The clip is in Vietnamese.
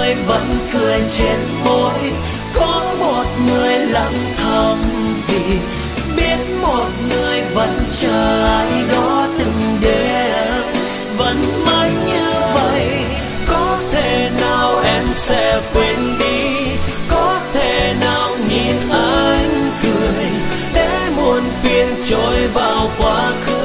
người vẫn cười trên môi, có một người lặng thầm vì biết một người vẫn chờ ai đó từng đêm. Vẫn mãi như vậy, có thể nào em sẽ quên đi, có thể nào nhìn anh cười để muôn phiền trôi vào quá khứ.